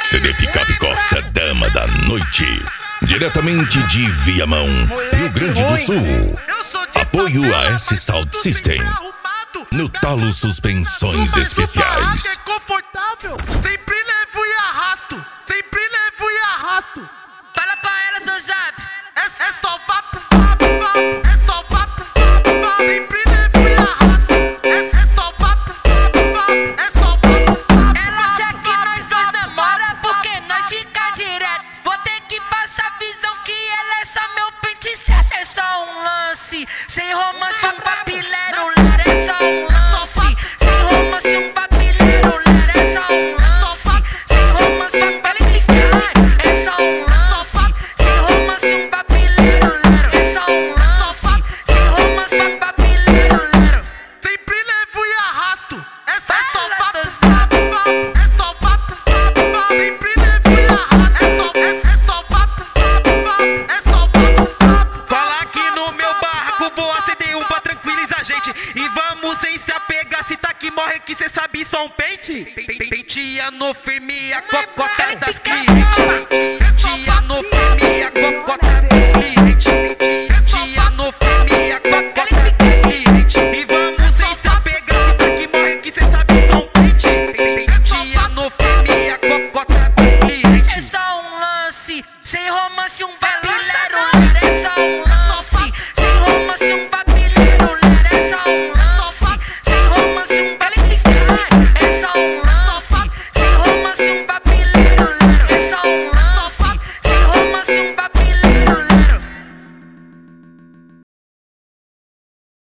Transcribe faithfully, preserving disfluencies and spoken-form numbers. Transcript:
C D Picape Corsa Dama da Noite. Diretamente de Viamão, Rio Grande do Sul. Apoio a S Sound System. No Talo Suspensões Especiais. Sempre levo e arrasto. Sempre levo e arrasto. Fala pra ela, seu zap. É, é só vá pro vá, vá. É só vá pro vá, vá. Sempre levo e arrasto. É, é só vá pro vá, vá. É só vá pro vá. Ela acha que nós dois demora porque nós fica direto. Vou ter que passar a visão que ela é só meu pente. Essa é só um lance. Sem romance, um papilero. Lara é só um lance. Sem romance, um papilero. Lara é só um lance. Sem romance, um papilero. É só um lance. Sem romance, um papilero. Lara é só um lance. Sem romance, um papilero. Sempre levo e arrasto. É só vá pro vá, vá. É só vá pro vá, vá. Sempre levo e arrasto. É só, é, é só vá pro vá, vá. É só vá pro vá. Cola aqui no meu barraco, vou acender um pra tranquilizar a gente. E vamos sem se apegar, se tá que morre que cê sabe só um pente. Pentia no firme, a cocota das clientes. Pentia no firme, a cocota